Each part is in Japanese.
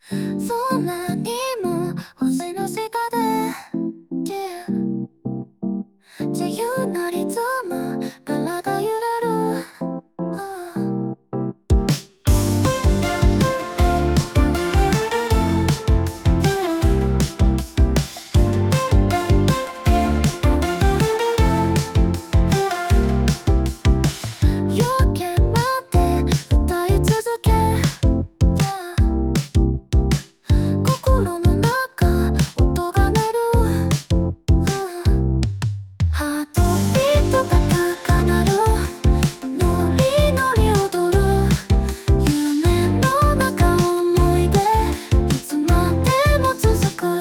そんなにも星の下で、yeah、自由なリズム体揺れる、夜明けまで歌い続け、心の中音が鳴る、ハートビートが高鳴る、ノリノリ踊る、夢の中思い出いつまでも続く、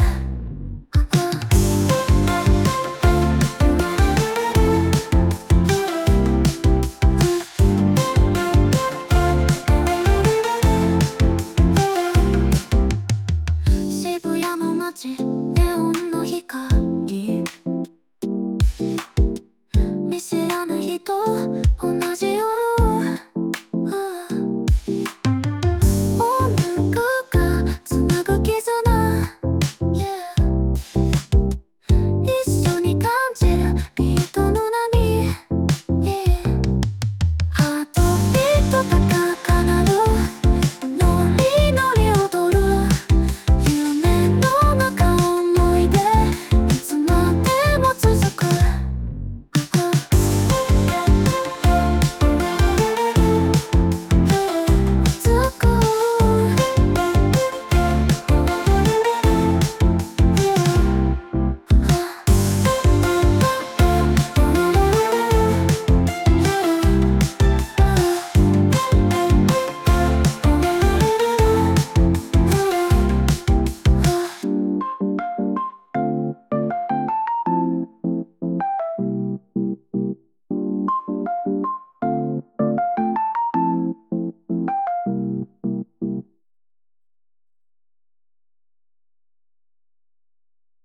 渋谷の街